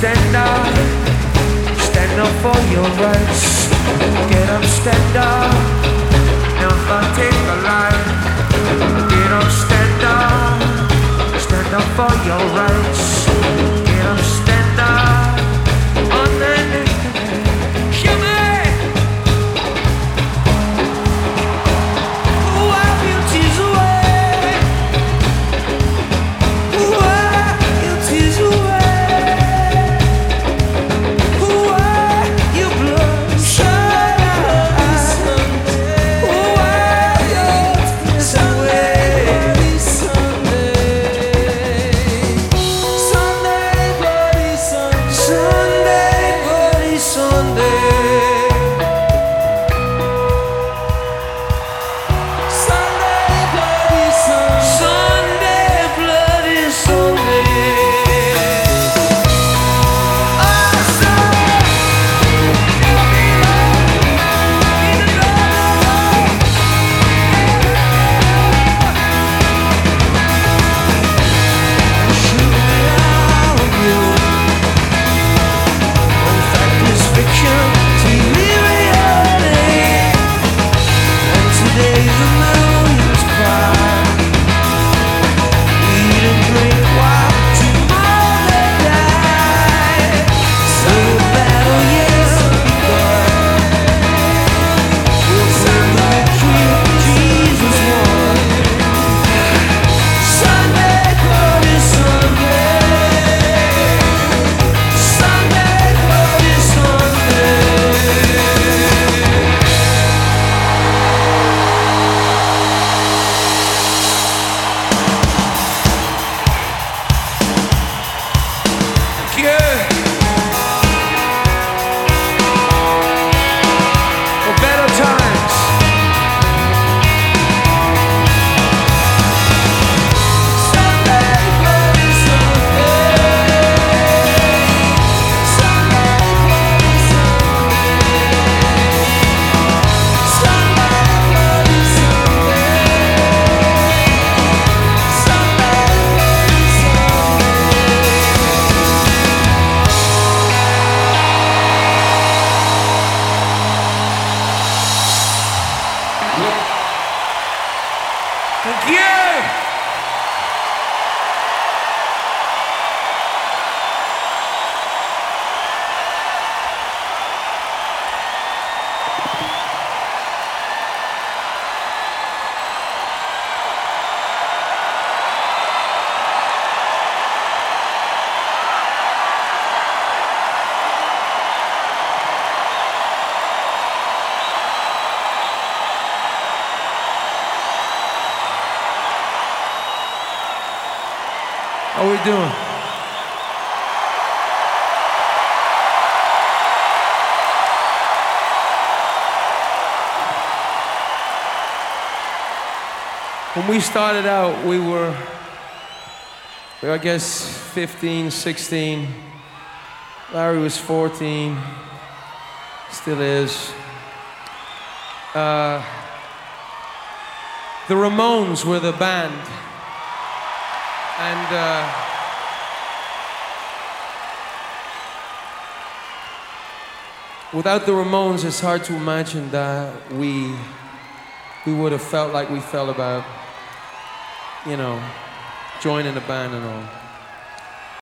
stand up for your rights. Get up, stand up, never take a line. Get up, stand up for your rights. Get up, stand up, on the knee. Hear me. Wipe your tears away. Wipe your tears away. Thank you. How we doing? When we started out, we were, I guess, 15, 16. Larry was 14, still is. The Ramones were the band. And without the Ramones, it's hard to imagine that we would have felt like we felt about, you know, joining a band and all.